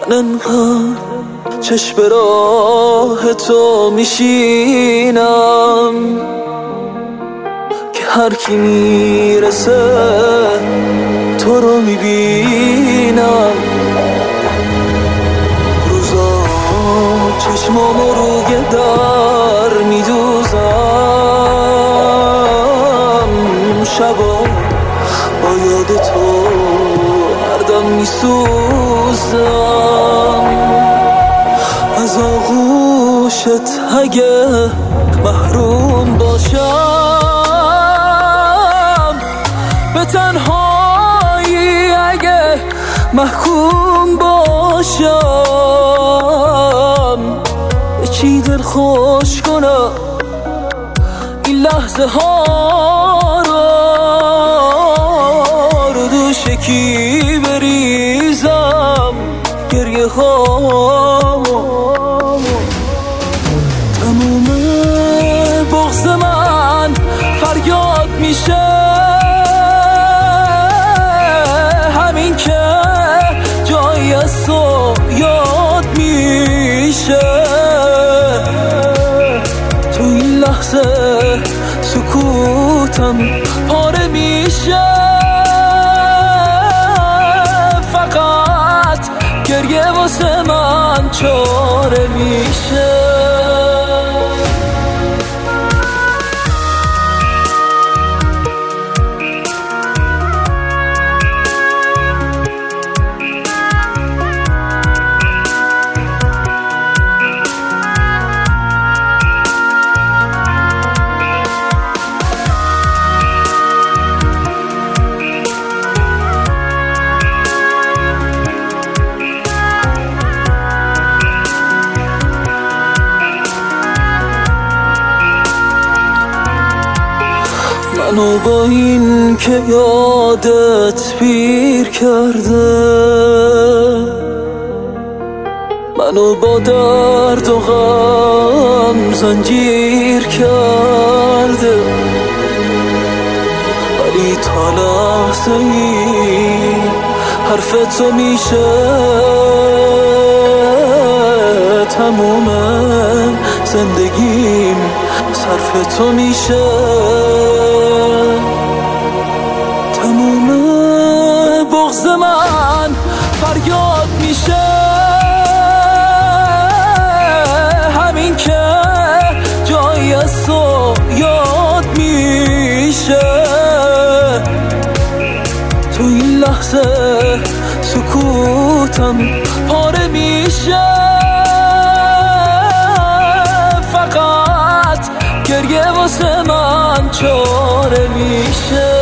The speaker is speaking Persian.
من انقدر چشم به راه تو میشینم که هر کی میرسه تو رو میبینم. روزا چشمامو روی در میدوزم، شبا با یاد تو هر دم میسوزم. از آغوشت اگه محروم باشم، به تنهایی اگه محکوم باشم، به چی دل خوش کنم این لحظه ها رو دوش کی بریزم گریه ها. تموم بغض من فریاد میشه، همین که جایی از تو یاد میشه. تو این لحظه سکوتم پاره میشه، فقط گریه واسه من چاره میشه. منو با این که یادت پیر کرده، منو با درد و غم زنجیر کرده، ولی تا لحظه ای حرف تو میشه تموم زندگیم صرف تو میشه. تموم بغض من فریاد میشه، همین که جایی از تو یاد میشه. تو این لحظه سکوتم پاره میشه، فقط گریه واسه من چاره میشه.